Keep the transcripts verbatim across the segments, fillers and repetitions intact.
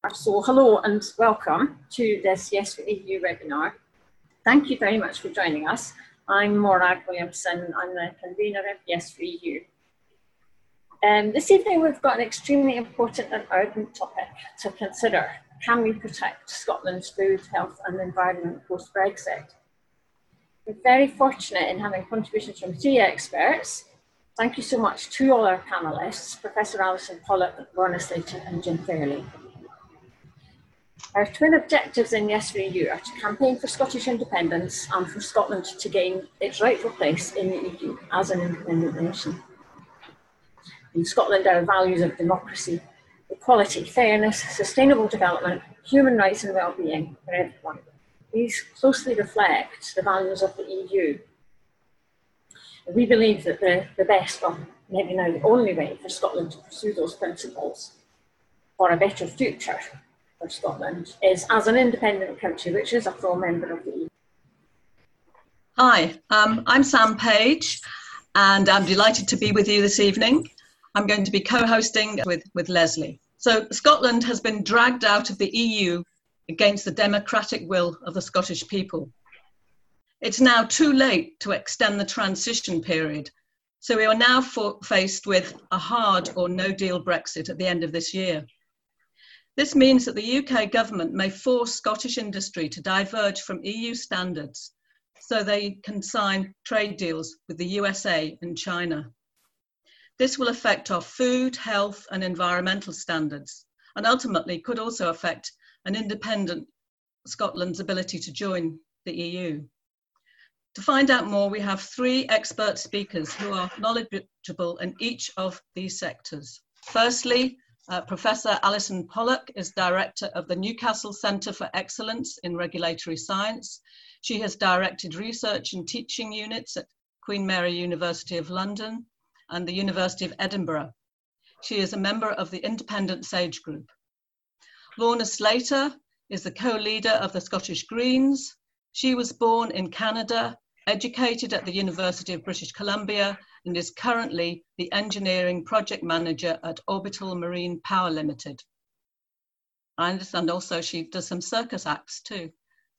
So hello and welcome to this Yes for E U webinar. Thank you very much for joining us. I'm Morag Williamson. I'm the convener of Yes for E U. Um, this evening we've got an extremely important and urgent topic to consider. Can we protect Scotland's food, health and environment post-Brexit? We're very fortunate in having contributions from three experts. Thank you so much to all our panellists, Professor Alison Pollock, Lorna Slater and Jim Fairley. Our twin objectives in Yes for E U are to campaign for Scottish independence and for Scotland to gain its rightful place in the E U as an independent nation. In Scotland, our values of democracy, equality, fairness, sustainable development, human rights and well-being for everyone. These closely reflect the values of the E U. We believe that the, the best, or maybe now the only way for Scotland to pursue those principles for a better future for Scotland is as an independent country, which is a full member of the E U. Hi, um, I'm Sam Page, and I'm delighted to be with you this evening. I'm going to be co-hosting with, with Leslie. So Scotland has been dragged out of the E U against the democratic will of the Scottish people. It's now too late to extend the transition period, so we are now for, faced with a hard or no-deal Brexit at the end of this year. This means that the U K government may force Scottish industry to diverge from E U standards so they can sign trade deals with the U S A and China. This will affect our food, health and environmental standards, and ultimately could also affect an independent Scotland's ability to join the E U. To find out more, we have three expert speakers who are knowledgeable in each of these sectors. Firstly, Uh, Professor Alison Pollock is Director of the Newcastle Centre for Excellence in Regulatory Science. She has directed research and teaching units at Queen Mary University of London and the University of Edinburgh. She is a member of the Independent Sage Group. Lorna Slater is the co-leader of the Scottish Greens. She was born in Canada, educated at the University of British Columbia, and is currently the engineering project manager at Orbital Marine Power Limited. I understand also she does some circus acts too.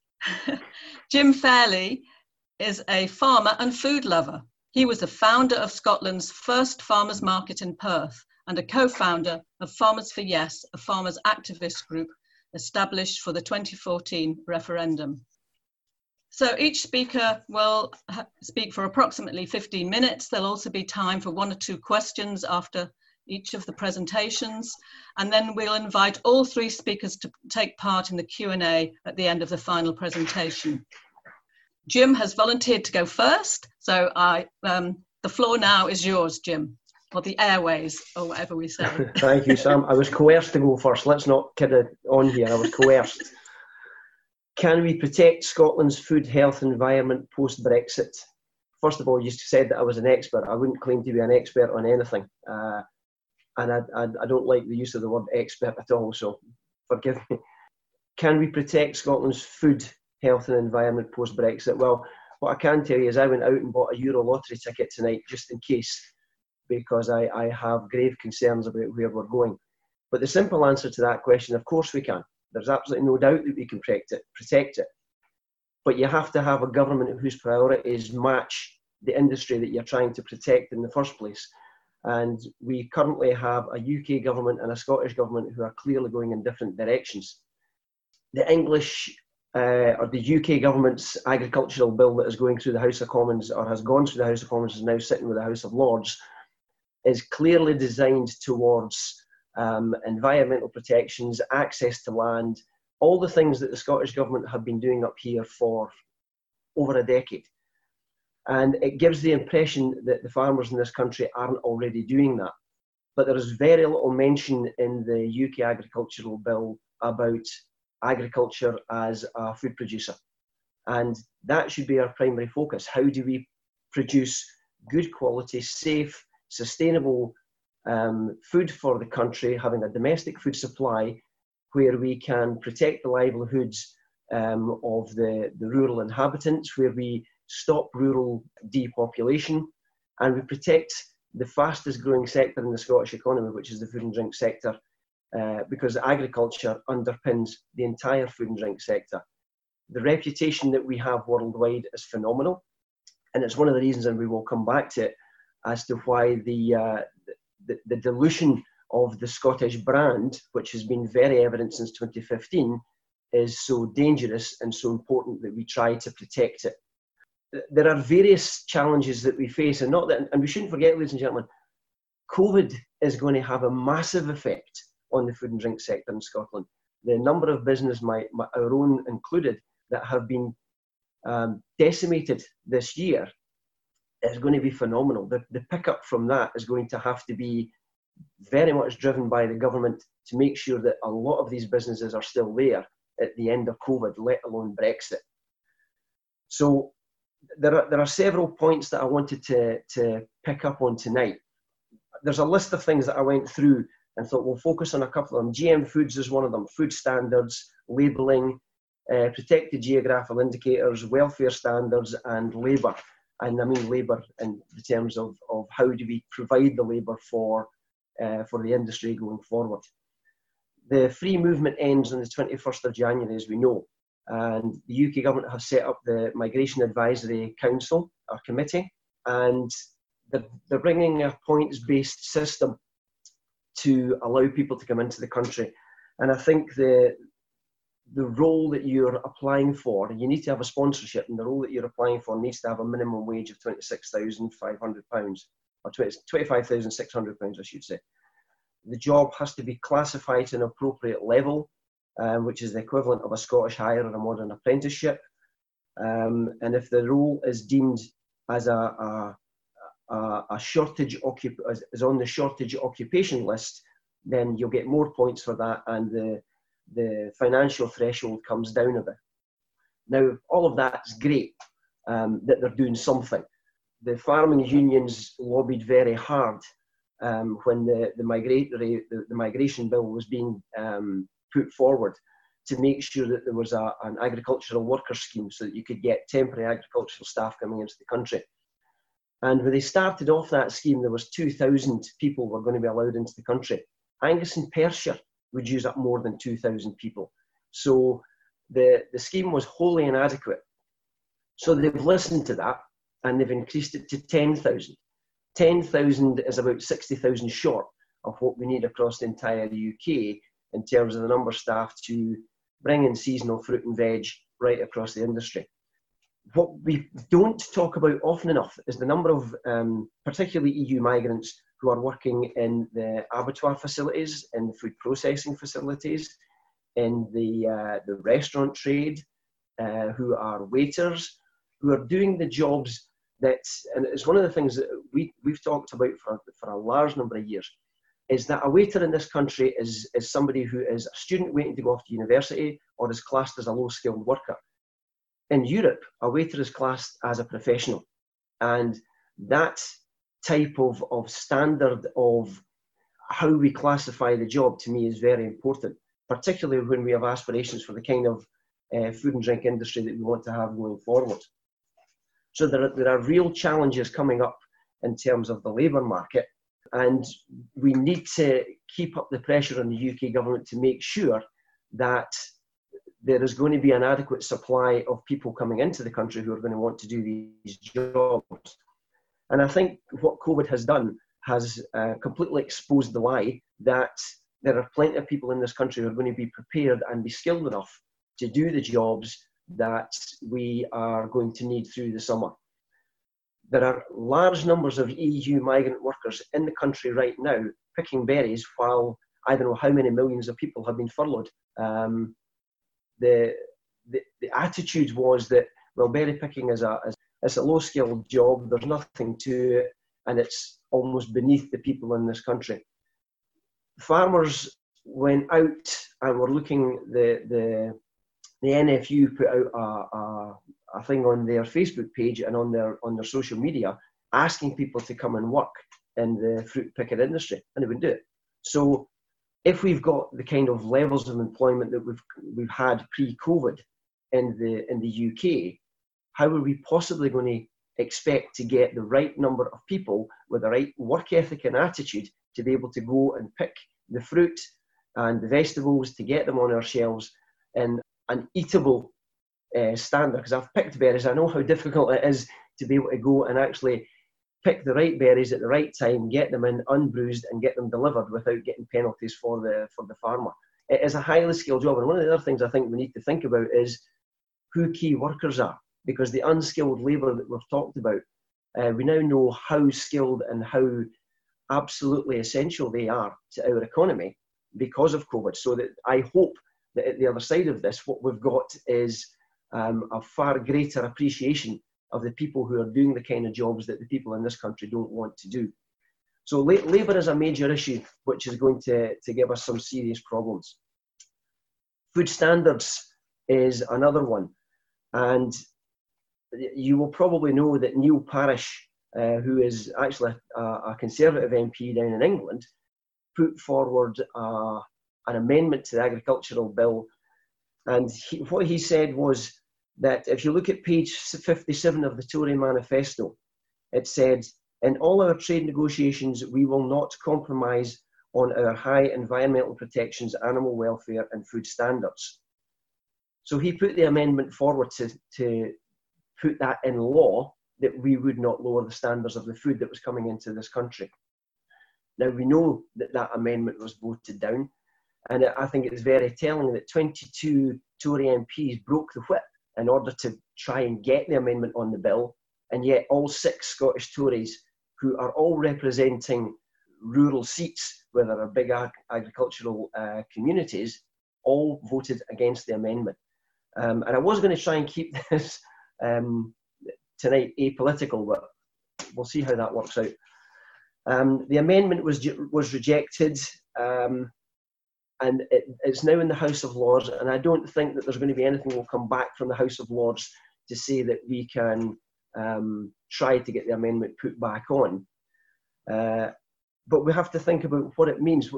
Jim Fairley is a farmer and food lover. He was the founder of Scotland's first farmers market in Perth and a co-founder of Farmers for Yes, a farmers activist group established for the twenty fourteen referendum. So each speaker will speak for approximately fifteen minutes. There'll also be time for one or two questions after each of the presentations. And then we'll invite all three speakers to take part in the Q and A at the end of the final presentation. Jim has volunteered to go first. So I, um, the floor now is yours, Jim, or the airways, or whatever we say. Thank you, Sam. I was coerced to go first. Let's not kid it on here. I was coerced. Can we protect Scotland's food, health and environment post-Brexit? First of all, you said that I was an expert. I wouldn't claim to be an expert on anything. Uh, and I, I, I don't like the use of the word expert at all, so forgive me. Can we protect Scotland's food, health and environment post-Brexit? Well, what I can tell you is I went out and bought a Euro lottery ticket tonight just in case, because I, I have grave concerns about where we're going. But the simple answer to that question, of course we can. There's absolutely no doubt that we can protect it, protect it. But you have to have a government whose priorities match the industry that you're trying to protect in the first place. And we currently have a U K government and a Scottish government who are clearly going in different directions. The English uh, or the U K government's agricultural bill that is going through the House of Commons, or has gone through the House of Commons, is now sitting with the House of Lords, is clearly designed towards Um, environmental protections, access to land, all the things that the Scottish Government have been doing up here for over a decade. And it gives the impression that the farmers in this country aren't already doing that. But there is very little mention in the U K agricultural bill about agriculture as a food producer. And that should be our primary focus. How do we produce good quality, safe, sustainable Um, food for the country, having a domestic food supply where we can protect the livelihoods um, of the, the rural inhabitants, where we stop rural depopulation, and we protect the fastest growing sector in the Scottish economy, which is the food and drink sector, uh, because agriculture underpins the entire food and drink sector. The reputation that we have worldwide is phenomenal, and it's one of the reasons, and we will come back to it, as to why the, uh, the, the dilution of the Scottish brand, which has been very evident since twenty fifteen, is so dangerous and so important that we try to protect it. There are various challenges that we face, and not that, and we shouldn't forget, ladies and gentlemen, COVID is going to have a massive effect on the food and drink sector in Scotland. The number of businesses, my, my, our own included, that have been um, decimated this year is going to be phenomenal. The, the pickup from that is going to have to be very much driven by the government to make sure that a lot of these businesses are still there at the end of COVID, let alone Brexit. So there are, there are several points that I wanted to, to pick up on tonight. There's a list of things that I went through and thought we'll focus on a couple of them. G M foods is one of them, food standards, labelling, uh, protected geographical indicators, welfare standards, and labour. And I mean labour in the terms of, of how do we provide the labour for, uh, for the industry going forward. The free movement ends on the twenty-first of January, as we know, and the U K government have set up the Migration Advisory Council, our committee, and they're, they're bringing a points-based system to allow people to come into the country. And I think the, the role that you're applying for, you need to have a sponsorship, and the role that you're applying for needs to have a minimum wage of twenty-six thousand five hundred pounds, or twenty-five thousand six hundred pounds, I should say. The job has to be classified to an appropriate level, um, which is the equivalent of a Scottish hire or a modern apprenticeship. Um, and if the role is deemed as a, a, a, a shortage, is on the shortage occupation list, then you'll get more points for that, and the, the financial threshold comes down a bit. Now, all of that is great, um, that they're doing something. The farming unions lobbied very hard Um, when the, the, migratory, the, the migration bill was being um, put forward, to make sure that there was a, an agricultural worker scheme so that you could get temporary agricultural staff coming into the country. And when they started off that scheme, there was two thousand people were going to be allowed into the country. Angus and Perthshire would use up more than two thousand people. So the, the scheme was wholly inadequate. So they've listened to that, and they've increased it to ten thousand. ten thousand is about sixty thousand short of what we need across the entire U K in terms of the number of staff to bring in seasonal fruit and veg right across the industry. What we don't talk about often enough is the number of um, particularly E U migrants who are working in the abattoir facilities, in the food processing facilities, in the, uh, the restaurant trade, uh, who are waiters, who are doing the jobs that, and it's one of the things that we, we've talked about for, for a large number of years, is that a waiter in this country is, is somebody who is a student waiting to go off to university or is classed as a low-skilled worker. In Europe, a waiter is classed as a professional. And that type of, of standard of how we classify the job, to me, is very important, particularly when we have aspirations for the kind of uh, food and drink industry that we want to have going forward. So there are, there are real challenges coming up in terms of the labour market, and we need to keep up the pressure on the U K government to make sure that there is going to be an adequate supply of people coming into the country who are going to want to do these jobs. And I think what COVID has done has uh, completely exposed the lie that there are plenty of people in this country who are going to be prepared and be skilled enough to do the jobs that we are going to need through the summer. There are large numbers of E U migrant workers in the country right now picking berries while I don't know how many millions of people have been furloughed. Um, the, the the attitude was that, well, berry picking is a, is, it's a low-skilled job, there's nothing to it, and it's almost beneath the people in this country. Farmers went out and were looking, the, the, the N F U put out a, a, a thing on their Facebook page and on their, on their social media asking people to come and work in the fruit picking industry, and they would do it. So if we've got the kind of levels of employment that we've, we've had pre-COVID in the, in the U K, how are we possibly going to expect to get the right number of people with the right work ethic and attitude to be able to go and pick the fruit and the vegetables to get them on our shelves in an eatable uh, standard. Because I've picked berries, I know how difficult it is to be able to go and actually pick the right berries at the right time, get them in unbruised and get them delivered without getting penalties for the for the farmer. It is a highly skilled job, and one of the other things I think we need to think about is who key workers are, because the unskilled labour that we've talked about, uh, we now know how skilled and how absolutely essential they are to our economy because of COVID. So that I hope that at the other side of this, what we've got is um, a far greater appreciation of the people who are doing the kind of jobs that the people in this country don't want to do. So la- labour is a major issue, which is going to, to give us some serious problems. Food standards is another one. And you will probably know that Neil Parish, uh, who is actually a, a Conservative M P down in England, put forward uh, an amendment to the agricultural bill. And he, what he said was that if you look at page fifty-seven of the Tory manifesto, it said, in all our trade negotiations, we will not compromise on our high environmental protections, animal welfare and food standards. So he put the amendment forward to, to put that in law, that we would not lower the standards of the food that was coming into this country. Now, we know that that amendment was voted down, and I think it's very telling that twenty-two Tory M Ps broke the whip in order to try and get the amendment on the bill, and yet all six Scottish Tories, who are all representing rural seats where there are big ag- agricultural uh, communities, all voted against the amendment. Um, and I was going to try and keep this um, tonight apolitical, but we'll see how that works out. Um, the amendment was was rejected, um, and it, it's now in the House of Lords, and I don't think that there's going to be anything that will come back from the House of Lords to say that we can um, try to get the amendment put back on. Uh, but we have to think about what it means.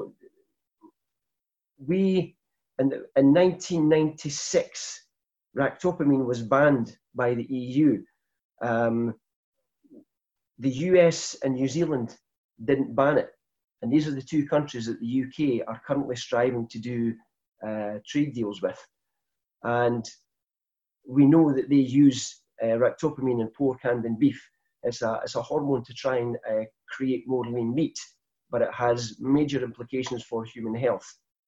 We, in, in nineteen ninety-six, ractopamine was banned by the E U. Um, the U S and New Zealand didn't ban it. And these are the two countries that the U K are currently striving to do uh, trade deals with. And we know that they use uh, ractopamine in pork and in beef. It's a, it's a hormone to try and uh, create more lean meat, but it has major implications for human health.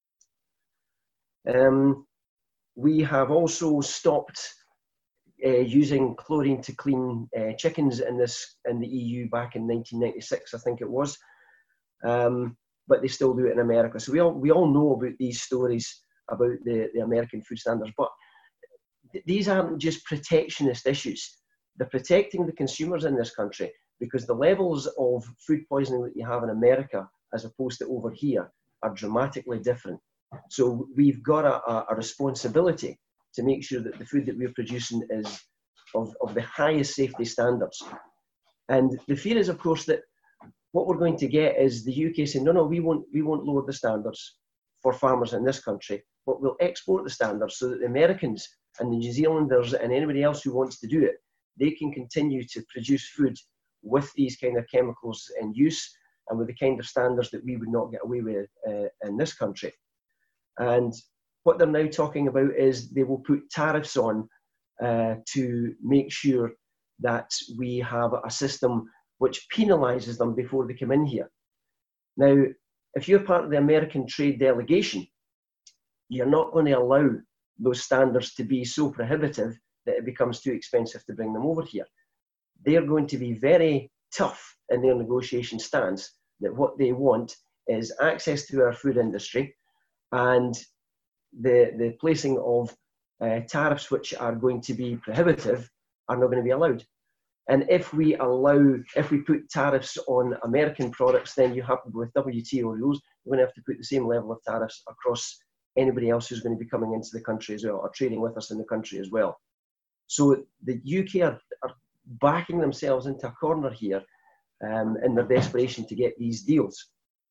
Um, we have also stopped uh, using chlorine to clean uh, chickens in this in the E U back in nineteen ninety-six, I think it was. Um, but they still do it in America. So we all we all know about these stories about the, the American food standards, but th- these aren't just protectionist issues. They're protecting the consumers in this country, because the levels of food poisoning that you have in America as opposed to over here are dramatically different. So we've got a, a responsibility to make sure that the food that we're producing is of, of the highest safety standards. And the fear is, of course, that what we're going to get is the U K saying, no, no, we won't, we won't lower the standards for farmers in this country, but we'll export the standards so that the Americans and the New Zealanders and anybody else who wants to do it, they can continue to produce food with these kind of chemicals in use and with the kind of standards that we would not get away with uh, in this country. And what they're now talking about is they will put tariffs on uh, to make sure that we have a system which penalises them before they come in here. Now, if you're part of the American trade delegation, you're not going to allow those standards to be so prohibitive that it becomes too expensive to bring them over here. They're going to be very tough in their negotiation stance that what they want is access to our food industry, and the, the placing of uh, tariffs which are going to be prohibitive are not going to be allowed. And if we allow, if we put tariffs on American products, then you have, with W T O rules, you're going to have to put the same level of tariffs across anybody else who's going to be coming into the country as well, or trading with us in the country as well. So the U K are, are backing themselves into a corner here um, in their desperation to get these deals.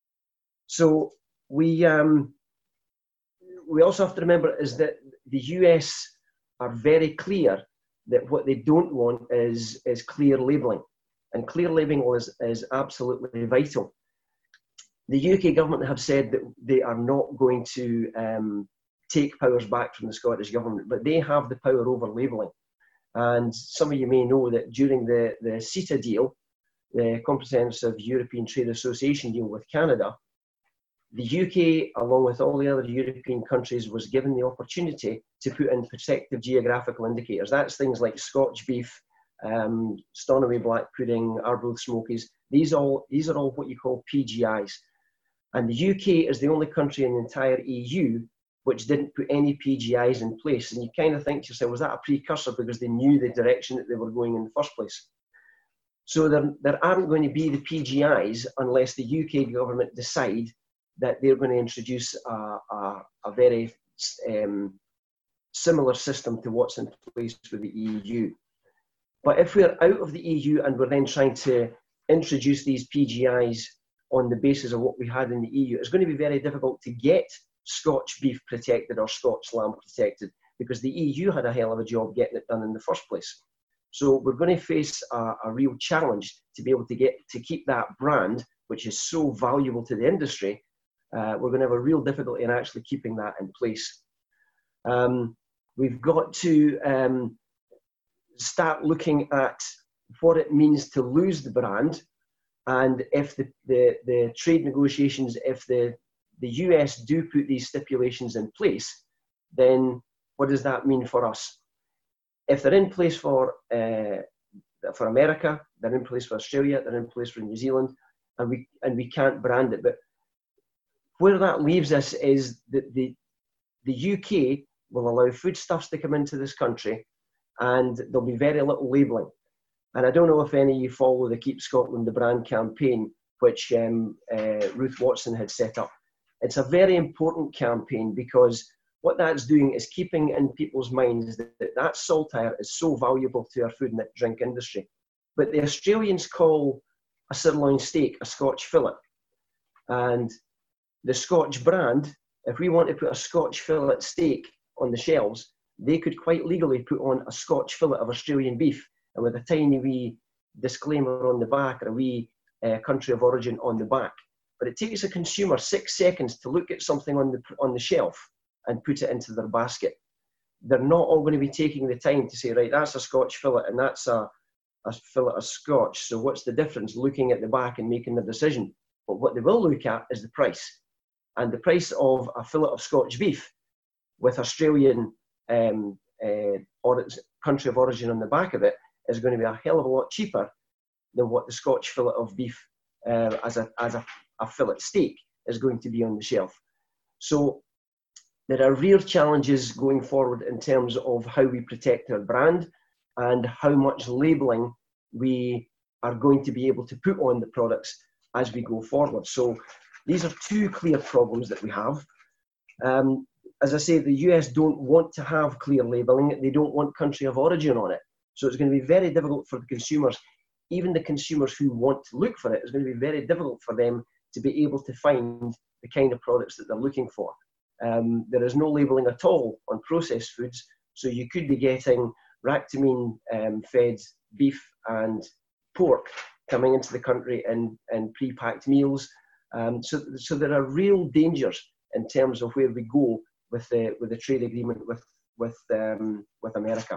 So we, um, we also have to remember is that the U S are very clear that what they don't want is, is clear labelling. And clear labelling is, is absolutely vital. The U K government have said that they are not going to um, take powers back from the Scottish government, but they have the power over labelling. And some of you may know that during the, the CETA deal, the Comprehensive European Trade Association deal with Canada, the U K, along with all the other European countries, was given the opportunity to put in protective geographical indicators. That's things like Scotch beef, um, Stornoway black pudding, Arbroath smokies. These, all, these are all what you call P G Is. And the U K is the only country in the entire E U which didn't put any P G Is in place. And you kind of think to yourself, was that a precursor because they knew the direction that they were going in the first place? So there, there aren't going to be the P G Is unless the U K government decide that they're going to introduce a, a, a very um, similar system to what's in place with the E U. But if we're out of the E U and we're then trying to introduce these P G Is on the basis of what we had in the E U, it's going to be very difficult to get Scotch beef protected or Scotch lamb protected because the E U had a hell of a job getting it done in the first place. So we're going to face a, a real challenge to be able to get to keep that brand, which is so valuable to the industry. Uh, we're going to have a real difficulty in actually keeping that in place. Um, we've got to um, start looking at what it means to lose the brand, and if the, the, the trade negotiations, if the, the U S do put these stipulations in place, then what does that mean for us? If they're in place for, uh, for America, they're in place for Australia, they're in place for New Zealand, and we, and we can't brand it. But where that leaves us is that the, the U K will allow foodstuffs to come into this country and there'll be very little labelling. And I don't know if any of you follow the Keep Scotland the Brand campaign, which um, uh, Ruth Watson had set up. It's a very important campaign because what that's doing is keeping in people's minds that that, that saltire is so valuable to our food and drink industry. But the Australians call a sirloin steak a Scotch fillet. And the Scotch brand, if we want to put a Scotch fillet steak on the shelves, they could quite legally put on a Scotch fillet of Australian beef, and with a tiny wee disclaimer on the back or a wee uh, country of origin on the back. But it takes a consumer six seconds to look at something on the, on the shelf and put it into their basket. They're not all going to be taking the time to say, right, that's a Scotch fillet and that's a, a fillet of Scotch, so what's the difference? Looking at the back and making the decision. But what they will look at is the price. And the price of a fillet of Scotch beef with Australian um, uh, or country of origin on the back of it is going to be a hell of a lot cheaper than what the Scotch fillet of beef uh, as, a, as a, a fillet steak is going to be on the shelf. So there are real challenges going forward in terms of how we protect our brand and how much labelling we are going to be able to put on the products as we go forward. So these are two clear problems that we have. Um, as I say, the U S don't want to have clear labelling. They don't want country of origin on it. So it's going to be very difficult for the consumers, even the consumers who want to look for it, it's going to be very difficult for them to be able to find the kind of products that they're looking for. Um, there is no labelling at all on processed foods, so you could be getting ractamine um, fed beef and pork coming into the country in, in pre-packed meals. Um, so, so there are real dangers in terms of where we go with the, with the trade agreement with, with, um, with America.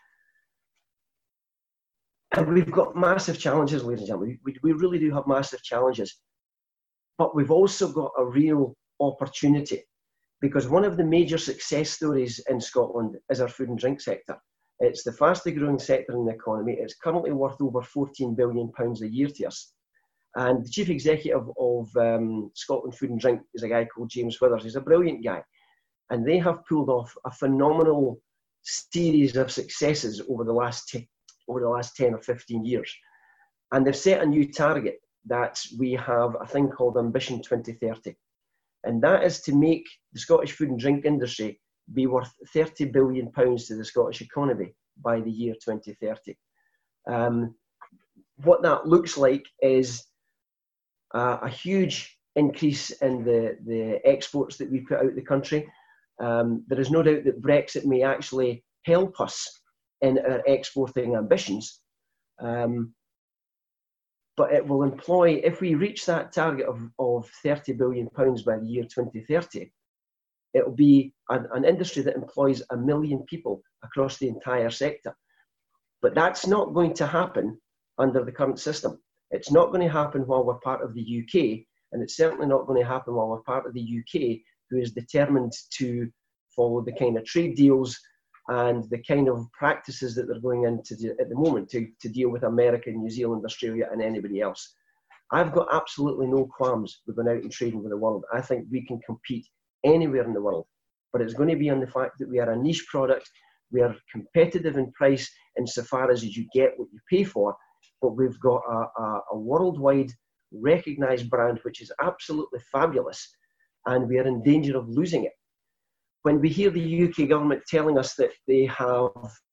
And we've got massive challenges, ladies and gentlemen. We, we really do have massive challenges. But we've also got a real opportunity, because one of the major success stories in Scotland is our food and drink sector. It's the fastest growing sector in the economy. It's currently worth over fourteen billion pounds a year to us. And the chief executive of um, Scotland Food and Drink is a guy called James Withers. He's a brilliant guy. And they have pulled off a phenomenal series of successes over the last, t- over the last ten or fifteen years. And they've set a new target that we have a thing called Ambition twenty thirty. And that is to make the Scottish food and drink industry be worth thirty billion pounds to the Scottish economy by the year twenty thirty. Um, what that looks like is uh, a huge increase in the, the exports that we put out the country. Um, there is no doubt that Brexit may actually help us in our exporting ambitions. Um, but it will employ, if we reach that target of, of thirty billion pounds by the year twenty thirty, it will be an, an industry that employs a million people across the entire sector. But that's not going to happen under the current system. It's not going to happen while we're part of the U K, and it's certainly not going to happen while we're part of the U K, who is determined to follow the kind of trade deals and the kind of practices that they're going into do, at the moment to, to deal with America, New Zealand, Australia, and anybody else. I've got absolutely no qualms with going out and trading with the world. I think we can compete anywhere in the world, but it's going to be on the fact that we are a niche product. We are competitive in price insofar as you get what you pay for, but we've got a, a, a worldwide recognized brand which is absolutely fabulous, and we are in danger of losing it. When we hear the U K government telling us that they have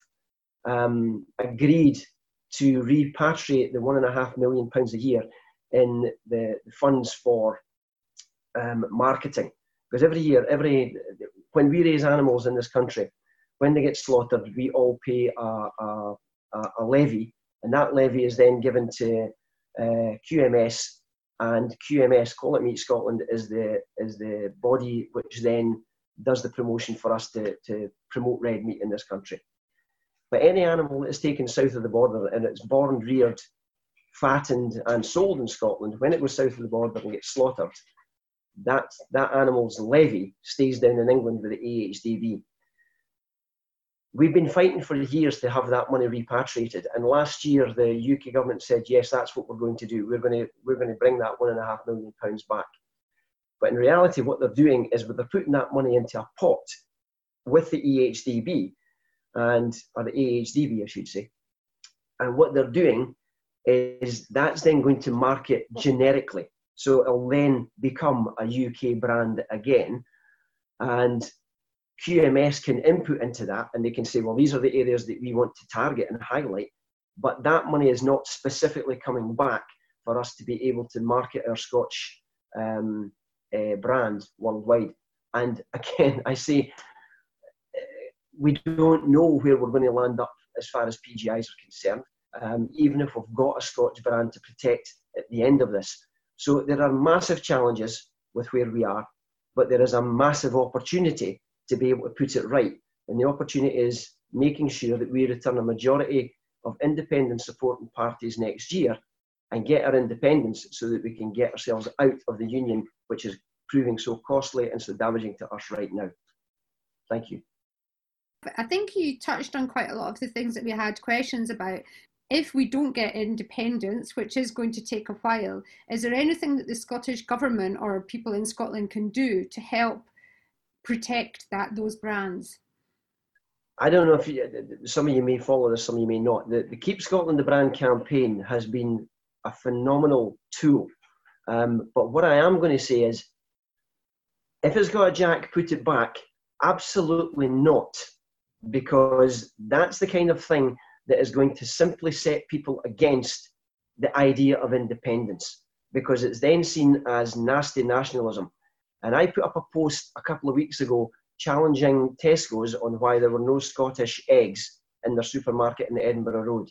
um, agreed to repatriate the one and a half million pounds a year in the, the funds for um, marketing, because every year, every when we raise animals in this country, when they get slaughtered, we all pay a, a, a levy, and that levy is then given to uh, Q M S, and Q M S, Call It Meat Scotland, is the is the body which then does the promotion for us to, to promote red meat in this country. But any animal that is taken south of the border and it's born, reared, fattened and sold in Scotland, when it goes south of the border and gets slaughtered, that, that animal's levy stays down in England with the A H D B. We've been fighting for years to have that money repatriated, and last year the U K government said, yes, that's what we're going to do. We're going to, we're going to bring that one and a half million pounds back. But in reality, what they're doing is they're putting that money into a pot with the E H D B, and or the A H D B, I should say. And what they're doing is that's then going to market generically. So it'll then become a U K brand again. And Q M S can input into that, and they can say, well, these are the areas that we want to target and highlight. But that money is not specifically coming back for us to be able to market our Scotch um, Uh, brand worldwide. And again, I say uh, we don't know where we're going to land up as far as P G Is are concerned, um, even if we've got a Scotch brand to protect at the end of this. So there are massive challenges with where we are, but there is a massive opportunity to be able to put it right. And the opportunity is making sure that we return a majority of independent supporting parties next year and get our independence so that we can get ourselves out of the union, which is proving so costly and so damaging to us right now. Thank you. I think you touched on quite a lot of the things that we had questions about. If we don't get independence, which is going to take a while, is there anything that the Scottish Government or people in Scotland can do to help protect that those brands? I don't know if you, some of you may follow this, some of you may not. The, the Keep Scotland the Brand campaign has been a phenomenal tool. Um, but what I am going to say is, if it's got a jack, put it back. Absolutely not, because that's the kind of thing that is going to simply set people against the idea of independence, because it's then seen as nasty nationalism. And I put up a post a couple of weeks ago challenging Tesco's on why there were no Scottish eggs in their supermarket in Edinburgh Road.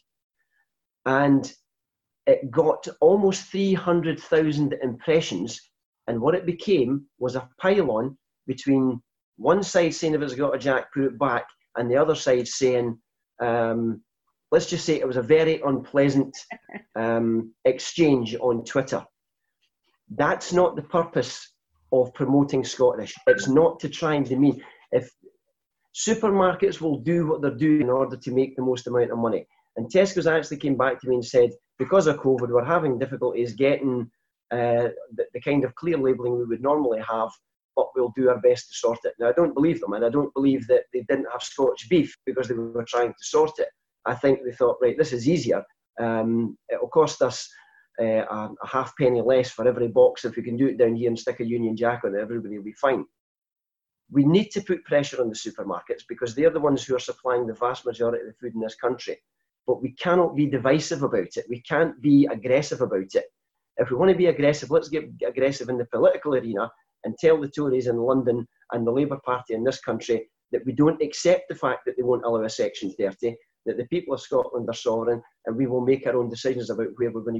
And it got almost three hundred thousand impressions, and what it became was a pylon between one side saying if it's got a jack, put it back, and the other side saying, um, let's just say it was a very unpleasant um, exchange on Twitter. That's not the purpose of promoting Scottish. It's not to try and demean. If supermarkets will do what they're doing in order to make the most amount of money, and Tesco's actually came back to me and said, because of COVID, we're having difficulties getting uh, the, the kind of clear labelling we would normally have, but we'll do our best to sort it. Now, I don't believe them, and I don't believe that they didn't have Scotch beef because they were trying to sort it. I think they thought, right, this is easier. Um, it'll cost us uh, a, a half penny less for every box. If we can do it down here and stick a Union Jack on it, everybody will be fine. We need to put pressure on the supermarkets because they're the ones who are supplying the vast majority of the food in this country. But we cannot be divisive about it. We can't be aggressive about it. If we want to be aggressive, let's get aggressive in the political arena and tell the Tories in London and the Labour Party in this country that we don't accept the fact that they won't allow a Section thirty, that the people of Scotland are sovereign, and we will make our own decisions about where we're going to be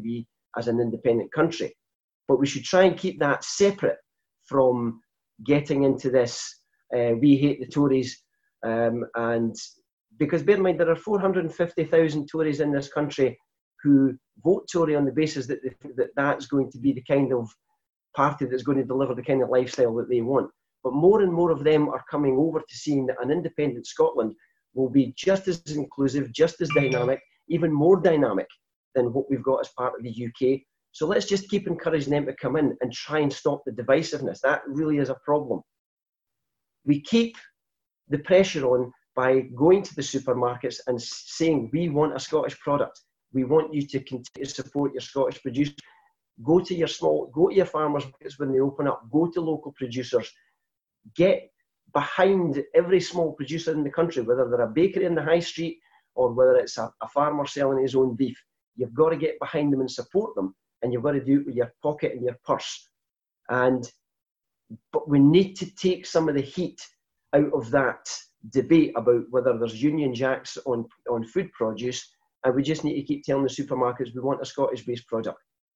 as an independent country. But we should try and keep that separate from getting into this, uh, we hate the Tories, um, and because bear in mind, there are four hundred fifty thousand Tories in this country who vote Tory on the basis that, they, that that's going to be the kind of party that's going to deliver the kind of lifestyle that they want. But more and more of them are coming over to seeing that an independent Scotland will be just as inclusive, just as dynamic, even more dynamic than what we've got as part of the U K. So let's just keep encouraging them to come in and try and stop the divisiveness. That really is a problem. We keep the pressure on by going to the supermarkets and saying, we want a Scottish product. We want you to continue to support your Scottish producers. Go to your small, go to your farmers markets when they open up, go to local producers, get behind every small producer in the country, whether they're a bakery in the high street or whether it's a, a farmer selling his own beef. You've got to get behind them and support them, and you've got to do it with your pocket and your purse. And but we need to take some of the heat out of that debate about whether there's Union Jacks on, on food produce, and we just need to keep telling the supermarkets we want a Scottish-based product.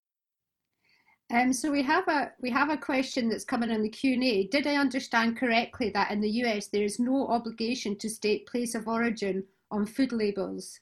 Um, so we have a we have a question that's coming in the Q and A. Did I understand correctly that in the U S there is no obligation to state place of origin on food labels?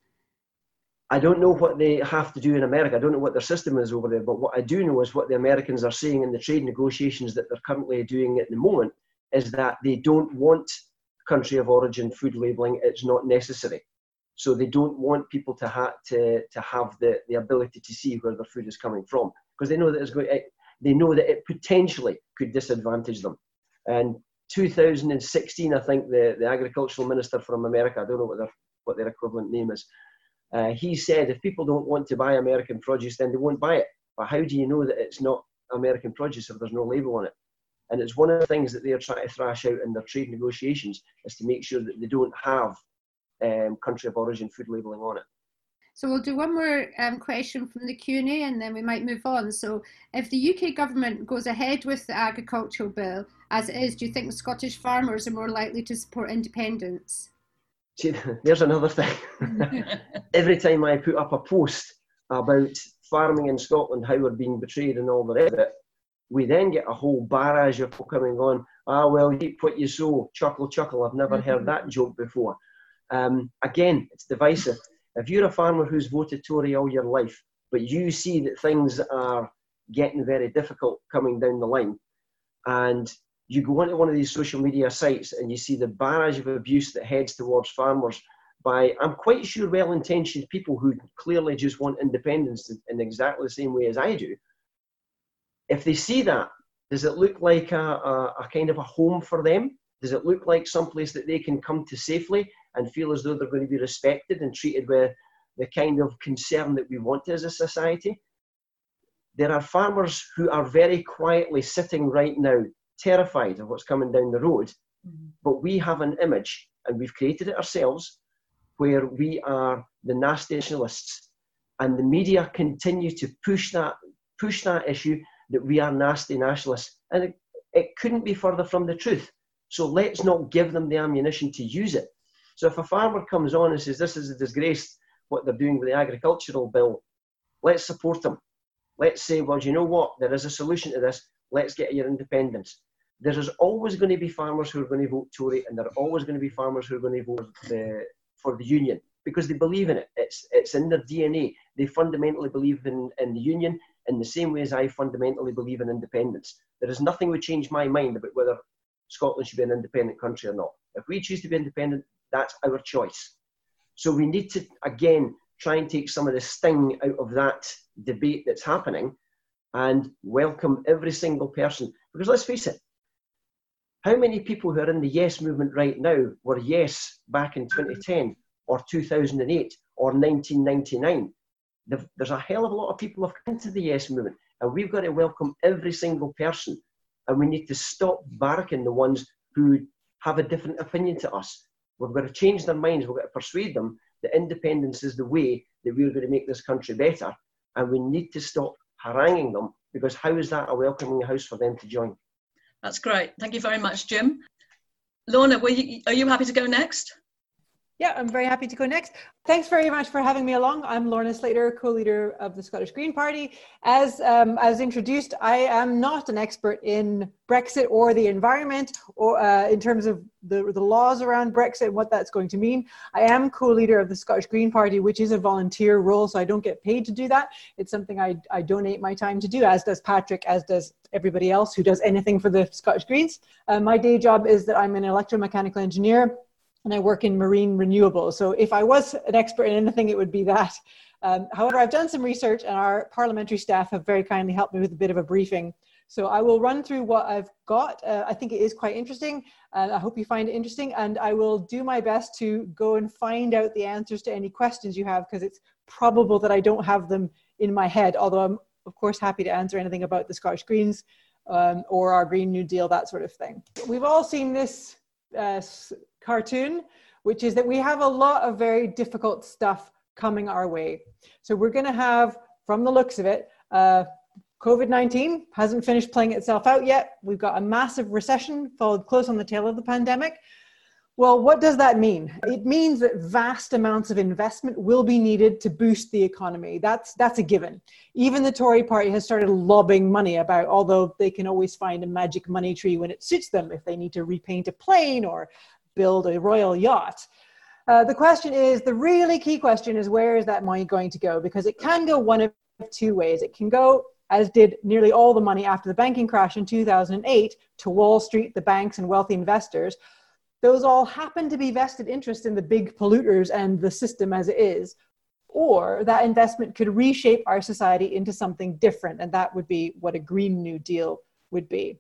I don't know what they have to do in America. I don't know what their system is over there, but what I do know is what the Americans are saying in the trade negotiations that they're currently doing at the moment is that they don't want country of origin food labeling. It's not necessary. So they don't want people to, ha- to, to have the, the ability to see where their food is coming from, because they know that it's going. It, they know that it potentially could disadvantage them. And two thousand sixteen, I think the, the agricultural minister from America, I don't know what their what their equivalent name is, uh, he said if people don't want to buy American produce, then they won't buy it. But how do you know that it's not American produce if there's no label on it? And it's one of the things that they're trying to thrash out in their trade negotiations, is to make sure that they don't have um, country of origin food labeling on it. So we'll do one more um, question from the Q and A and then we might move on. So if the U K government goes ahead with the agricultural bill as it is, do you think Scottish farmers are more likely to support independence? See, there's another thing. Every time I put up a post about farming in Scotland, how we're being betrayed and all the rest of it, we then get a whole barrage of people coming on, ah, well, eat what you sow, chuckle, chuckle. I've never heard that joke before. Um, again, it's divisive. If you're a farmer who's voted Tory all your life, but you see that things are getting very difficult coming down the line, and you go onto one of these social media sites and you see the barrage of abuse that heads towards farmers by, I'm quite sure, well-intentioned people who clearly just want independence in exactly the same way as I do. If they see that, does it look like a, a, a kind of a home for them? Does it look like someplace that they can come to safely and feel as though they're going to be respected and treated with the kind of concern that we want as a society? There are farmers who are very quietly sitting right now, terrified of what's coming down the road, mm-hmm. but we have an image, and we've created it ourselves, where we are the nasty nationalists, and the media continue to push that, push that issue that we are nasty nationalists, and it, it couldn't be further from the truth. So let's not give them the ammunition to use it. So if a farmer comes on and says, this is a disgrace, what they're doing with the agricultural bill, let's support them. Let's say, well, you know what? There is a solution to this. Let's get your independence. There is always going to be farmers who are going to vote Tory, and there are always going to be farmers who are going to vote the, for the union, because they believe in it. It's, it's in their D N A. They fundamentally believe in, in the union in the same way as I fundamentally believe in independence. There is nothing would change my mind about whether Scotland should be an independent country or not. If we choose to be independent, that's our choice. So we need to, again, try and take some of the sting out of that debate that's happening and welcome every single person. Because let's face it, how many people who are in the Yes movement right now were Yes back in twenty ten or two thousand eight or nineteen ninety-nine? There's a hell of a lot of people who have come to the Yes movement, and we've got to welcome every single person. And we need to stop barracking the ones who have a different opinion to us. We've got to change their minds. We've got to persuade them that independence is the way that we're going to make this country better. And we need to stop haranguing them, because how is that a welcoming house for them to join? That's great. Thank you very much, Jim. Lorna, were you, are you happy to go next? Yeah, I'm very happy to go next. Thanks very much for having me along. I'm Lorna Slater, co-leader of the Scottish Green Party. As um, as introduced, I am not an expert in Brexit or the environment, or uh, in terms of the, the laws around Brexit and what that's going to mean. I am co-leader of the Scottish Green Party, which is a volunteer role, so I don't get paid to do that. It's something I, I donate my time to do, as does Patrick, as does everybody else who does anything for the Scottish Greens. Uh, my day job is that I'm an electromechanical engineer, and I work in marine renewables. So if I was an expert in anything, it would be that. Um, however, I've done some research, and our parliamentary staff have very kindly helped me with a bit of a briefing. So I will run through what I've got. Uh, I think it is quite interesting, and I hope you find it interesting. And I will do my best to go and find out the answers to any questions you have, because it's probable that I don't have them in my head, although I'm, of course, happy to answer anything about the Scottish Greens um, or our Green New Deal, that sort of thing. We've all seen this uh, cartoon, which is that we have a lot of very difficult stuff coming our way. So we're going to have, from the looks of it, uh, COVID nineteen hasn't finished playing itself out yet. We've got a massive recession followed close on the tail of the pandemic. Well, what does that mean? It means that vast amounts of investment will be needed to boost the economy. That's, that's a given. Even the Tory party has started lobbing money about, although they can always find a magic money tree when it suits them, if they need to repaint a plane or build a royal yacht. Uh, the question is, the really key question is, where is that money going to go? Because it can go one of two ways. It can go, as did nearly all the money after the banking crash in two thousand eight, to Wall Street, the banks and wealthy investors. Those all happen to be vested interest in the big polluters and the system as it is. Or that investment could reshape our society into something different, and that would be what a Green New Deal would be.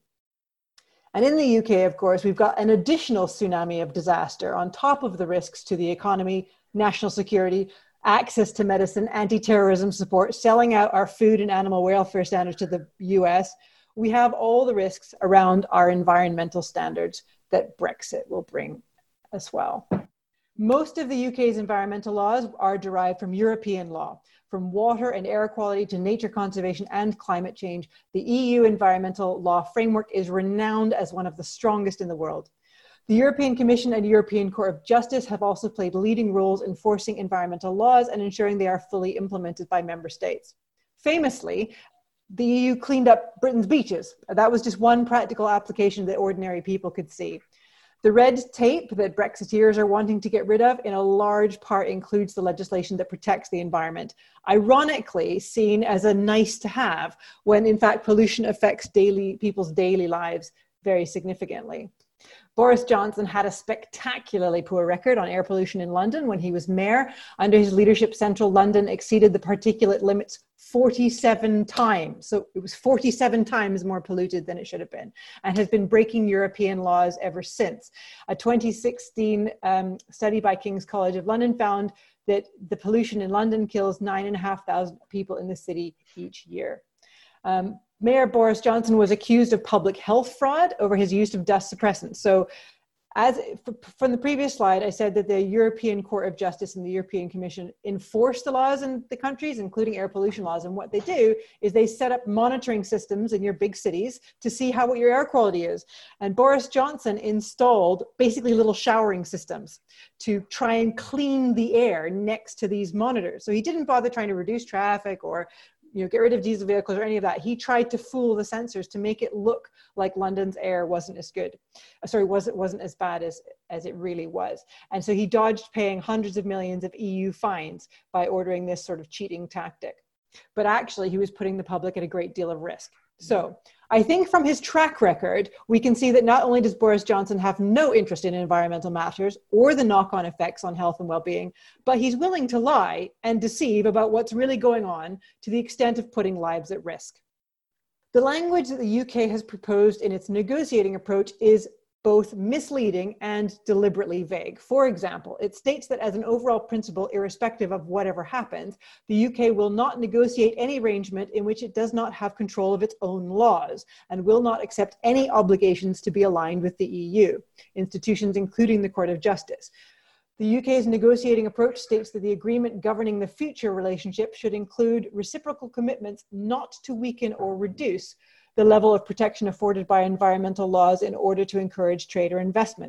And in the U K, of course, we've got an additional tsunami of disaster on top of the risks to the economy, national security, access to medicine, anti-terrorism support, selling out our food and animal welfare standards to the U S. We have all the risks around our environmental standards that Brexit will bring as well. Most of the U K's environmental laws are derived from European law. From water and air quality to nature conservation and climate change, the E U environmental law framework is renowned as one of the strongest in the world. The European Commission and European Court of Justice have also played leading roles in enforcing environmental laws and ensuring they are fully implemented by member states. Famously, the E U cleaned up Britain's beaches. That was just one practical application that ordinary people could see. The red tape that Brexiteers are wanting to get rid of in a large part includes the legislation that protects the environment, ironically seen as a nice to have, when in fact pollution affects daily people's daily lives very significantly. Boris Johnson had a spectacularly poor record on air pollution in London when he was mayor. Under his leadership, central London exceeded the particulate limits forty-seven times. So it was forty-seven times more polluted than it should have been, and has been breaking European laws ever since. A twenty sixteen um, study by King's College of London found that the pollution in London kills nine and a half thousand people in the city each year. Um, Mayor Boris Johnson was accused of public health fraud over his use of dust suppressants. So as from the previous slide, I said that the European Court of Justice and the European Commission enforce the laws in the countries, including air pollution laws. And what they do is they set up monitoring systems in your big cities to see how what your air quality is. And Boris Johnson installed basically little showering systems to try and clean the air next to these monitors. So he didn't bother trying to reduce traffic or you know, get rid of diesel vehicles or any of that. He tried to fool the sensors to make it look like London's air wasn't as good. Sorry, wasn't wasn't as bad as, as it really was. And so he dodged paying hundreds of millions of E U fines by ordering this sort of cheating tactic. But actually, he was putting the public at a great deal of risk. So I think from his track record, we can see that not only does Boris Johnson have no interest in environmental matters or the knock-on effects on health and well-being, but he's willing to lie and deceive about what's really going on to the extent of putting lives at risk. The language that the U K has proposed in its negotiating approach is both misleading and deliberately vague. For example, it states that as an overall principle, irrespective of whatever happens, the U K will not negotiate any arrangement in which it does not have control of its own laws and will not accept any obligations to be aligned with the E U, institutions including the Court of Justice. The U K's negotiating approach states that the agreement governing the future relationship should include reciprocal commitments not to weaken or reduce the level of protection afforded by environmental laws in order to encourage trade or investment.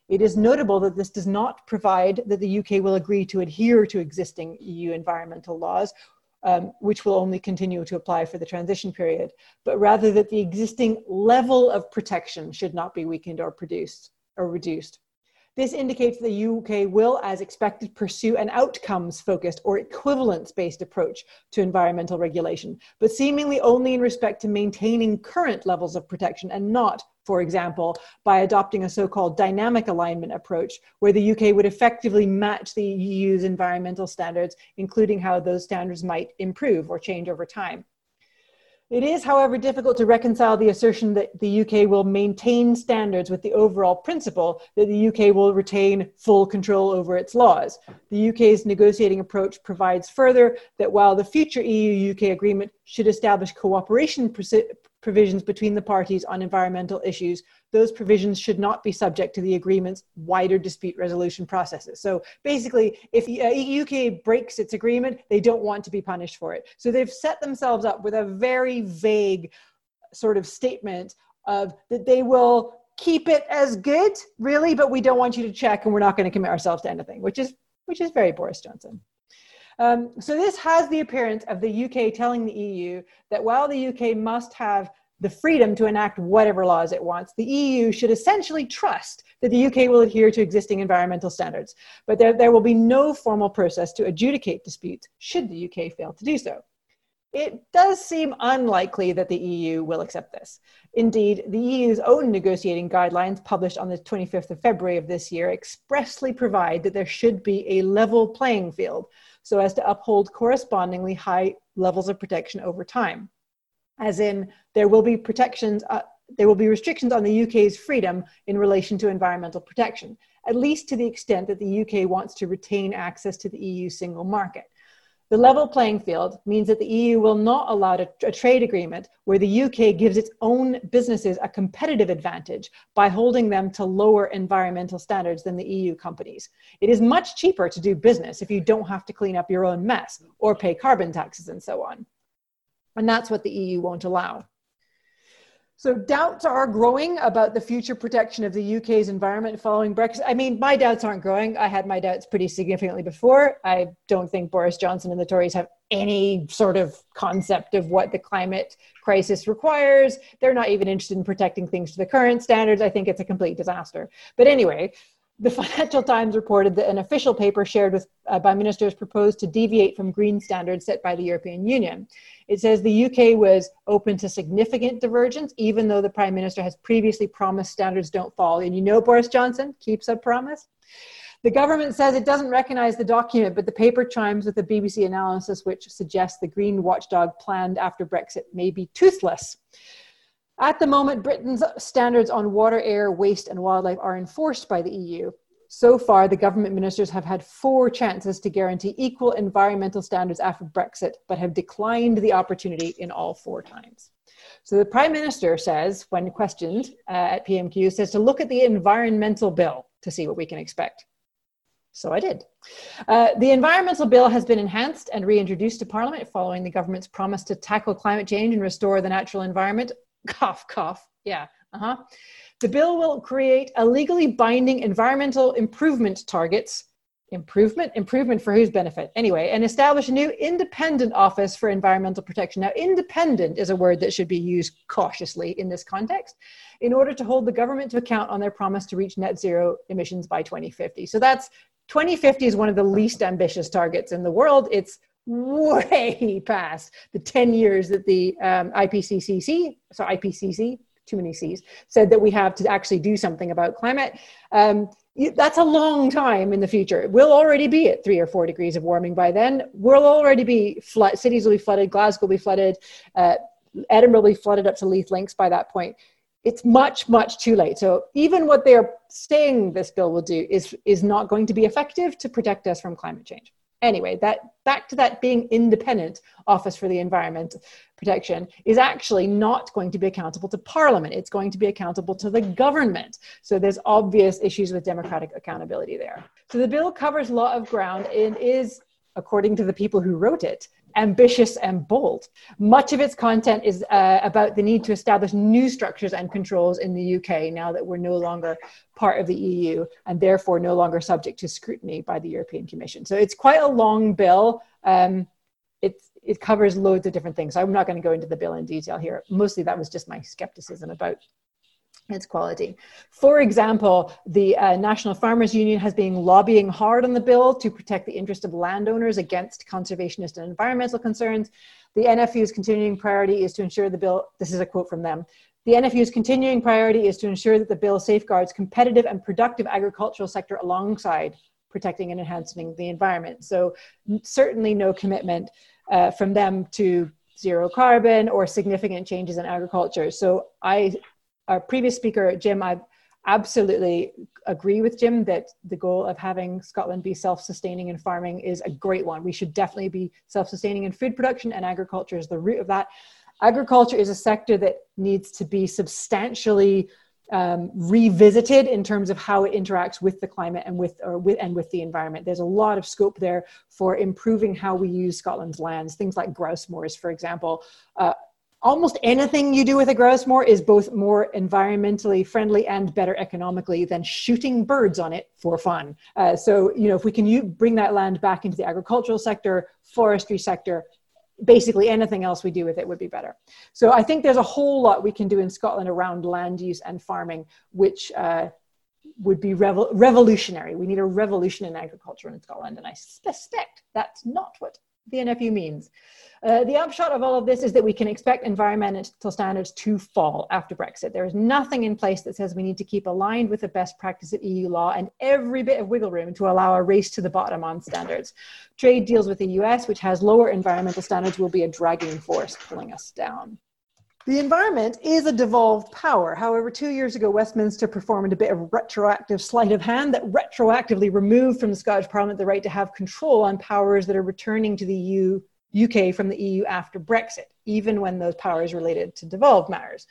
It is notable that this does not provide that the U K will agree to adhere to existing E U environmental laws, um, which will only continue to apply for the transition period, but rather that the existing level of protection should not be weakened or produced or reduced. This indicates the U K will, as expected, pursue an outcomes-focused or equivalence-based approach to environmental regulation, but seemingly only in respect to maintaining current levels of protection and not, for example, by adopting a so-called dynamic alignment approach, where the U K would effectively match the E U's environmental standards, including how those standards might improve or change over time. It is, however, difficult to reconcile the assertion that the U K will maintain standards with the overall principle that the U K will retain full control over its laws. The U K's negotiating approach provides further that while the future E U U K agreement should establish cooperation provisions between the parties on environmental issues, those provisions should not be subject to the agreement's wider dispute resolution processes. So basically, if the U K breaks its agreement, they don't want to be punished for it. So they've set themselves up with a very vague sort of statement of that they will keep it as good, really, but we don't want you to check and we're not going to commit ourselves to anything, which is, which is very Boris Johnson. Um, so this has the appearance of the U K telling the E U that while the U K must have the freedom to enact whatever laws it wants, the E U should essentially trust that the U K will adhere to existing environmental standards, but there, there will be no formal process to adjudicate disputes should the U K fail to do so. It does seem unlikely that the E U will accept this. Indeed, the E U's own negotiating guidelines, published on the twenty-fifth of February of this year, expressly provide that there should be a level playing field so as to uphold correspondingly high levels of protection over time. As in, there will be protections, uh, there will be restrictions on the U K's freedom in relation to environmental protection, at least to the extent that the U K wants to retain access to the E U single market. The level playing field means that the E U will not allow a, a trade agreement where the U K gives its own businesses a competitive advantage by holding them to lower environmental standards than the E U companies. It is much cheaper to do business if you don't have to clean up your own mess or pay carbon taxes and so on. And that's what the E U won't allow. So doubts are growing about the future protection of the U K's environment following Brexit. I mean, my doubts aren't growing. I had my doubts pretty significantly before. I don't think Boris Johnson and the Tories have any sort of concept of what the climate crisis requires. They're not even interested in protecting things to the current standards. I think it's a complete disaster. But anyway, the Financial Times reported that an official paper shared with, uh, by ministers proposed to deviate from green standards set by the European Union. It says the U K was open to significant divergence, even though the Prime Minister has previously promised standards don't fall. And you know Boris Johnson keeps a promise. The government says it doesn't recognize the document, but the paper chimes with a B B C analysis which suggests the green watchdog planned after Brexit may be toothless. At the moment, Britain's standards on water, air, waste, and wildlife are enforced by the E U. So far, the government ministers have had four chances to guarantee equal environmental standards after Brexit, but have declined the opportunity in all four times. So the Prime Minister says, when questioned uh, at P M Q, says to look at the environmental bill to see what we can expect. So I did. Uh, the environmental bill has been enhanced and reintroduced to Parliament following the government's promise to tackle climate change and restore the natural environment. Cough, cough. Yeah. Uh-huh. The bill will create a legally binding environmental improvement targets. Improvement? Improvement for whose benefit? Anyway, and establish a new independent office for environmental protection. Now, independent is a word that should be used cautiously in this context in order to hold the government to account on their promise to reach net zero emissions by twenty fifty. So that's twenty fifty is one of the least ambitious targets in the world. It's way past the ten years that the um, I P C C, so I P C C, too many C's, said that we have to actually do something about climate. Um, that's a long time in the future. We'll already be at three or four degrees of warming by then. We'll already be flood. Cities will be flooded. Glasgow will be flooded. Uh, Edinburgh will be flooded up to Leith Links by that point. It's much, much too late. So even what they're saying this bill will do is, is not going to be effective to protect us from climate change. Anyway, that back to that being independent Office for the Environment Protection is actually not going to be accountable to Parliament. It's going to be accountable to the government. So there's obvious issues with democratic accountability there. So the bill covers a lot of ground and is according to the people who wrote it, ambitious and bold. Much of its content is uh, about the need to establish new structures and controls in the U K now that we're no longer part of the E U and therefore no longer subject to scrutiny by the European Commission. So it's quite a long bill. Um, it's, it covers loads of different things. So I'm not going to go into the bill in detail here. Mostly that was just my skepticism about its quality. For example, the uh, National Farmers Union has been lobbying hard on the bill to protect the interest of landowners against conservationist and environmental concerns. The N F U's continuing priority is to ensure the bill, this is a quote from them, the N F U's continuing priority is to ensure that the bill safeguards competitive and productive agricultural sector alongside protecting and enhancing the environment. So certainly no commitment uh, from them to zero carbon or significant changes in agriculture. So I Our previous speaker, Jim, I absolutely agree with Jim that the goal of having Scotland be self-sustaining in farming is a great one. We should definitely be self-sustaining in food production, and agriculture is the root of that. Agriculture is a sector that needs to be substantially um, revisited in terms of how it interacts with the climate and with, or with, and with the environment. There's a lot of scope there for improving how we use Scotland's lands, things like grouse moors, for example. Uh, Almost anything you do with a grouse moor is both more environmentally friendly and better economically than shooting birds on it for fun. Uh, so, you know, if we can u- bring that land back into the agricultural sector, forestry sector, basically anything else we do with it would be better. So I think there's a whole lot we can do in Scotland around land use and farming, which uh, would be revo- revolutionary. We need a revolution in agriculture in Scotland, and I suspect that's not what the N F U means. Uh, the upshot of all of this is that we can expect environmental standards to fall after Brexit. There is nothing in place that says we need to keep aligned with the best practice of E U law and every bit of wiggle room to allow a race to the bottom on standards. Trade deals with the U S, which has lower environmental standards, will be a dragging force pulling us down. The environment is a devolved power. However, two years ago, Westminster performed a bit of retroactive sleight of hand that retroactively removed from the Scottish Parliament the right to have control on powers that are returning to the E U, U K from the E U after Brexit, even when those powers related to devolved matters.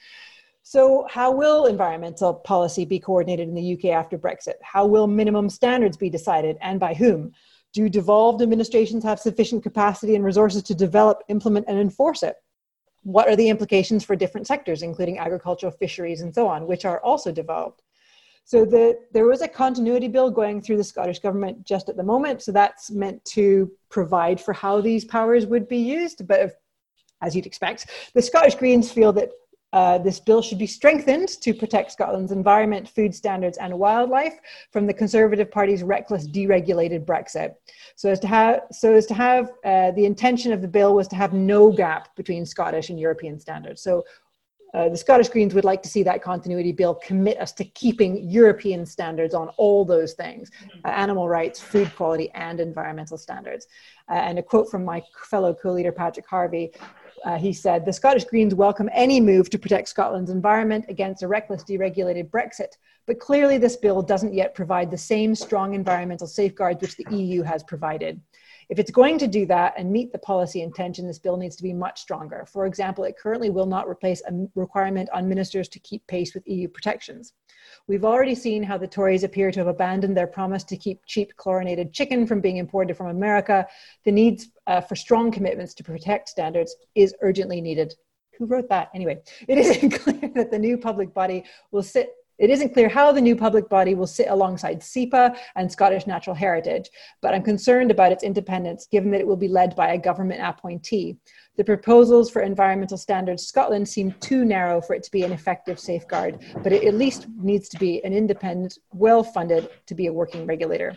So how will environmental policy be coordinated in the U K after Brexit? How will minimum standards be decided, and by whom? Do devolved administrations have sufficient capacity and resources to develop, implement, and enforce it? What are the implications for different sectors, including agricultural, fisheries, and so on, which are also devolved? So the, there was a continuity bill going through the Scottish government just at the moment. So that's meant to provide for how these powers would be used. But if, as you'd expect, the Scottish Greens feel that uh, this bill should be strengthened to protect Scotland's environment, food standards, and wildlife from the Conservative Party's reckless, deregulated Brexit. So as to have, so as to have uh, the intention of the bill was to have no gap between Scottish and European standards. So uh, the Scottish Greens would like to see that continuity bill commit us to keeping European standards on all those things, uh, animal rights, food quality, and environmental standards. Uh, and a quote from my fellow co-leader, Patrick Harvey, Uh, he said, "The Scottish Greens welcome any move to protect Scotland's environment against a reckless, deregulated Brexit, but clearly this bill doesn't yet provide the same strong environmental safeguards which the E U has provided. If it's going to do that and meet the policy intention, this bill needs to be much stronger. For example, it currently will not replace a requirement on ministers to keep pace with E U protections. We've already seen how the Tories appear to have abandoned their promise to keep cheap chlorinated chicken from being imported from America. The need uh, for strong commitments to protect standards is urgently needed." Who wrote that? Anyway, it isn't clear that the new public body will sit It isn't clear how the new public body will sit alongside S E P A and Scottish Natural Heritage, but I'm concerned about its independence given that it will be led by a government appointee. The proposals for Environmental Standards Scotland seem too narrow for it to be an effective safeguard, but it at least needs to be an independent, well-funded to be a working regulator.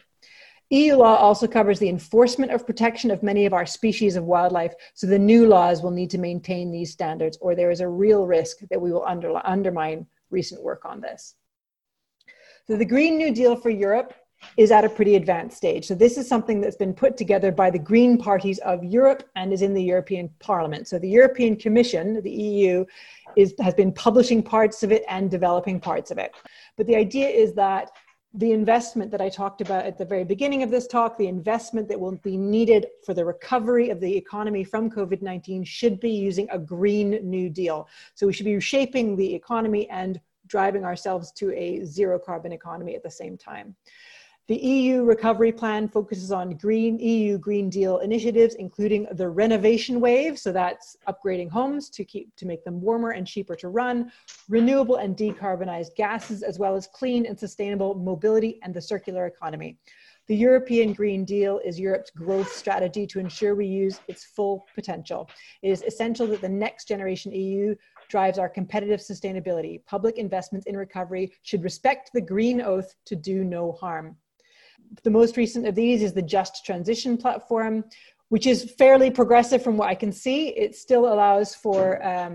E U law also covers the enforcement of protection of many of our species of wildlife, so the new laws will need to maintain these standards, or there is a real risk that we will under, undermine recent work on this. So the Green New Deal for Europe is at a pretty advanced stage. So this is something that's been put together by the Green parties of Europe and is in the European Parliament. So the European Commission, the E U, is, has been publishing parts of it and developing parts of it. But the idea is that the investment that I talked about at the very beginning of this talk, the investment that will be needed for the recovery of the economy from COVID nineteen should be using a Green New Deal. So we should be reshaping the economy and driving ourselves to a zero carbon economy at the same time. The E U recovery plan focuses on green E U Green Deal initiatives, including the renovation wave. So that's upgrading homes to keep to make them warmer and cheaper to run, renewable and decarbonized gases, as well as clean and sustainable mobility and the circular economy. The European Green Deal is Europe's growth strategy to ensure we use its full potential. It is essential that the next generation E U drives our competitive sustainability. Public investments in recovery should respect the green oath to do no harm. The most recent of these is the Just Transition platform, which is fairly progressive from what I can see. It still allows for um,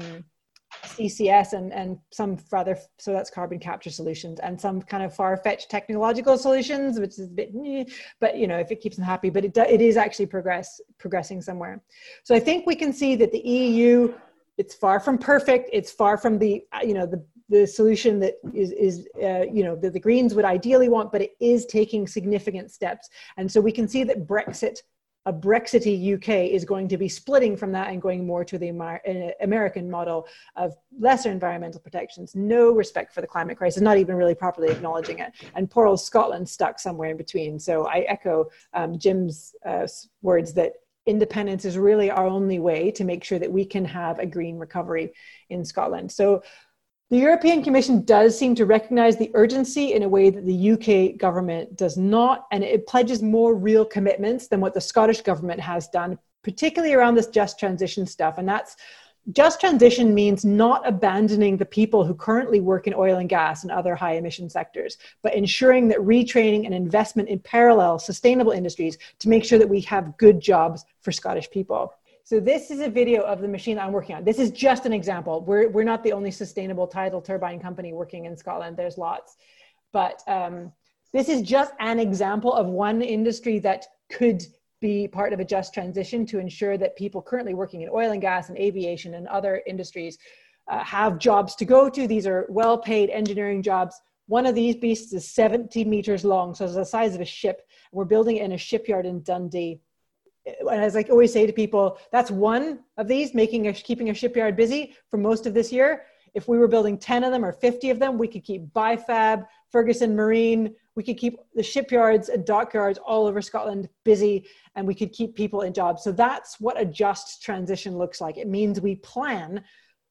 C C S and, and some rather, so that's carbon capture solutions, and some kind of far-fetched technological solutions, which is a bit, eh, but you know, if it keeps them happy, but it, it is actually progress, progressing somewhere. So I think we can see that the E U, it's far from perfect. It's far from the, you know, the the solution that is, is uh, you know, that the Greens would ideally want, but it is taking significant steps. And so we can see that Brexit, a Brexity U K, is going to be splitting from that and going more to the Amer uh, American model of lesser environmental protections, no respect for the climate crisis, not even really properly acknowledging it. And poor old Scotland stuck somewhere in between. So I echo um, Jim's uh, words that independence is really our only way to make sure that we can have a green recovery in Scotland. So the European Commission does seem to recognize the urgency in a way that the U K government does not, and it pledges more real commitments than what the Scottish government has done, particularly around this just transition stuff. And that's just transition means not abandoning the people who currently work in oil and gas and other high emission sectors, but ensuring that retraining and investment in parallel sustainable industries to make sure that we have good jobs for Scottish people. So this is a video of the machine I'm working on. This is just an example. We're, we're not the only sustainable tidal turbine company working in Scotland. There's lots. But um, this is just an example of one industry that could be part of a just transition to ensure that people currently working in oil and gas and aviation and other industries uh, have jobs to go to. These are well-paid engineering jobs. One of these beasts is seventy meters long, so it's the size of a ship. We're building it in a shipyard in Dundee. And as I always say to people, that's one of these, making a, keeping a shipyard busy for most of this year. If we were building ten of them or fifty of them, we could keep Bifab, Ferguson Marine, we could keep the shipyards and dockyards all over Scotland busy, and we could keep people in jobs. So that's what a just transition looks like. It means we plan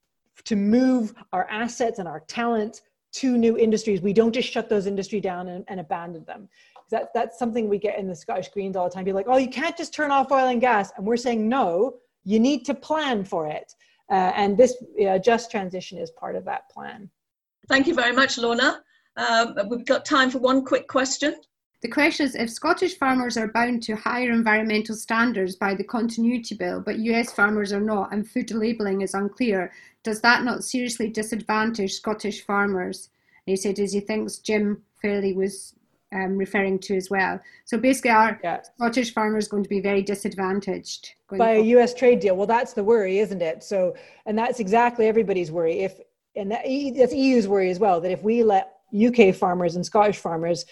to move our assets and our talent to new industries. We don't just shut those industries down and, and abandon them. That, that's something we get in the Scottish Greens all the time. Be like, oh, you can't just turn off oil and gas. And we're saying, no, you need to plan for it. Uh, and this uh, just transition is part of that plan. Thank you very much, Lorna. Um, we've got time for one quick question. The question is, if Scottish farmers are bound to higher environmental standards by the Continuity Bill, but U S farmers are not, and food labelling is unclear, does that not seriously disadvantage Scottish farmers? And he said, as he thinks Jim Fairley was Um, referring to as well. So basically our yeah. Scottish farmers going to be very disadvantaged by a U S trade deal. Well, that's the worry, isn't it? So, and that's exactly everybody's worry. If, and that, that's E U's worry as well, that if we let U K farmers and Scottish farmers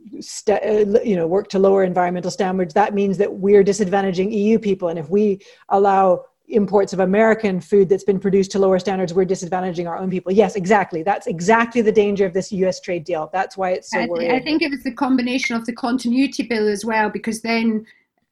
st- uh, you know, work to lower environmental standards, that means that we're disadvantaging E U people. And if we allow imports of American food that's been produced to lower standards, we're disadvantaging our own people. Yes, exactly. That's exactly the danger of this U S trade deal. That's why it's so I, worrying. I think it was the combination of the Continuity Bill as well, because then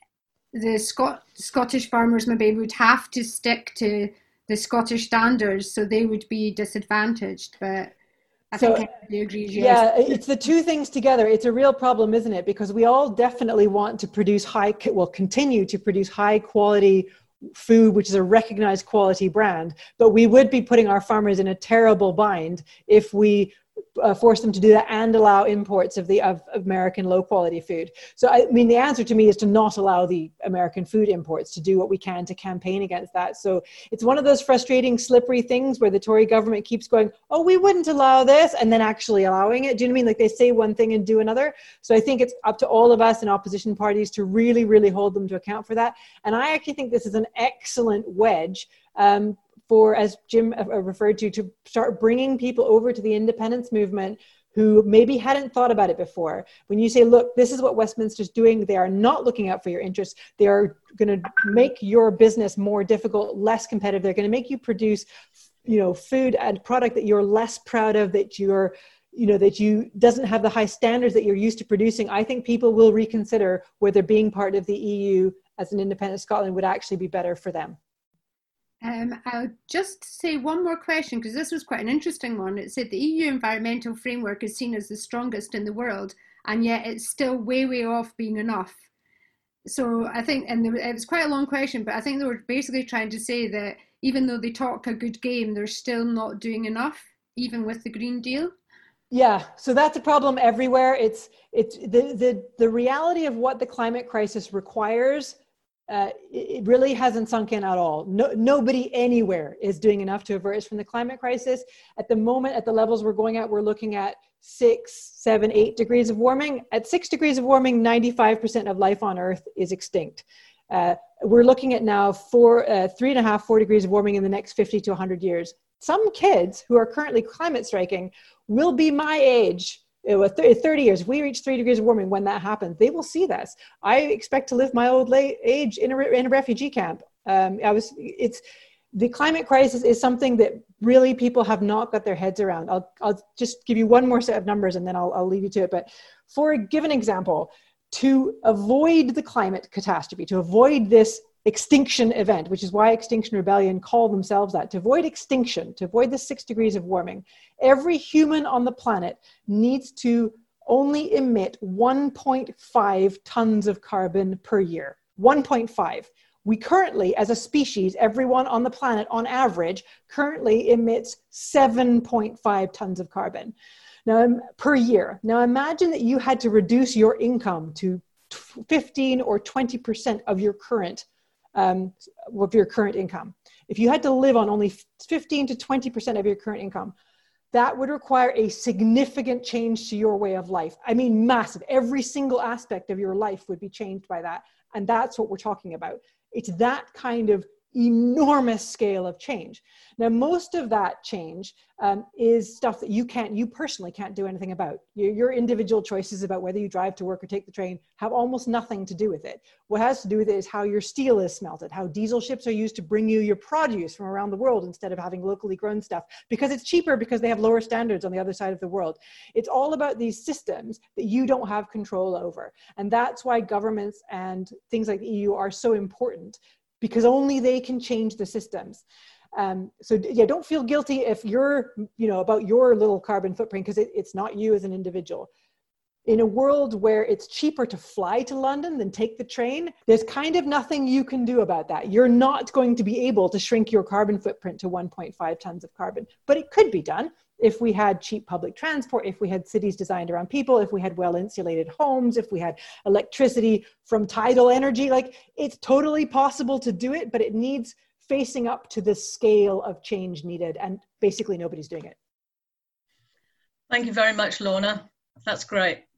the Scot- Scottish farmers maybe would have to stick to the Scottish standards, so they would be disadvantaged. But I so, think everybody agrees, yes. Yeah, it's the two things together. It's a real problem, isn't it? Because we all definitely want to produce high, well, continue to produce high quality food, which is a recognized quality brand, but we would be putting our farmers in a terrible bind if we uh, force them to do that and allow imports of the of American low quality food. So I mean, the answer to me is to not allow the American food imports, to do what we can to campaign against that. So it's one of those frustrating, slippery things where the Tory government keeps going, oh, we wouldn't allow this, and then actually allowing it. Do you know what I mean? Like they say one thing and do another. So I think it's up to all of us in opposition parties to really, really hold them to account for that. And I actually think this is an excellent wedge um, for, as Jim referred to, to start bringing people over to the independence movement who maybe hadn't thought about it before. When you say, look, this is what Westminster's doing, they are not looking out for your interests. They are going to make your business more difficult, less competitive. They're going to make you produce, you know, food and product that you're less proud of, that you're, you know, that you doesn't have the high standards that you're used to producing, I think people will reconsider whether being part of the E U as an independent Scotland would actually be better for them. Um, I'll just say one more question, because this was quite an interesting one. It said the E U environmental framework is seen as the strongest in the world, and yet it's still way, way off being enough. So I think, and it was quite a long question, but I think they were basically trying to say that even though they talk a good game, they're still not doing enough, even with the Green Deal. Yeah, so that's a problem everywhere. It's it's the the the reality of what the climate crisis requires. Uh, it really hasn't sunk in at all. No, nobody anywhere is doing enough to avert us from the climate crisis. At the moment, at the levels we're going at, we're looking at six, seven, eight degrees of warming. At six degrees of warming, ninety-five percent of life on Earth is extinct. Uh, we're looking at now four, uh, three and a half, four degrees of warming in the next fifty to one hundred years. Some kids who are currently climate striking will be my age. thirty years, if we reach three degrees of warming when that happens, they will see this. I expect to live my old age in a, in a refugee camp. Um, I was, it's, the climate crisis is something that really people have not got their heads around. I'll, I'll just give you one more set of numbers and then I'll, I'll leave you to it. But for a given example, to avoid the climate catastrophe, to avoid this extinction event, which is why Extinction Rebellion call themselves that, to avoid extinction, to avoid the six degrees of warming, every human on the planet needs to only emit one point five tons of carbon per year. one point five. We currently, as a species, everyone on the planet on average currently emits seven point five tons of carbon now per year. Now imagine that you had to reduce your income to fifteen or twenty percent of your current Um, of your current income. If you had to live on only fifteen to twenty percent of your current income, that would require a significant change to your way of life. I mean, massive. Every single aspect of your life would be changed by that. And that's what we're talking about. It's that kind of enormous scale of change. Now, most of that change um, is stuff that you can't, you personally can't do anything about. Your, your individual choices about whether you drive to work or take the train have almost nothing to do with it. What has to do with it is how your steel is smelted, how diesel ships are used to bring you your produce from around the world instead of having locally grown stuff, because it's cheaper, because they have lower standards on the other side of the world. It's all about these systems that you don't have control over. And that's why governments and things like the E U are so important, because only they can change the systems. Um, so yeah, don't feel guilty if you're, you know, about your little carbon footprint, because it, it's not you as an individual. In a world where it's cheaper to fly to London than take the train, there's kind of nothing you can do about that. You're not going to be able to shrink your carbon footprint to one point five tons of carbon, but it could be done if we had cheap public transport, if we had cities designed around people, if we had well-insulated homes, if we had electricity from tidal energy. Like, it's totally possible to do it, but it needs facing up to the scale of change needed, and basically nobody's doing it. Thank you very much, Lorna. That's great.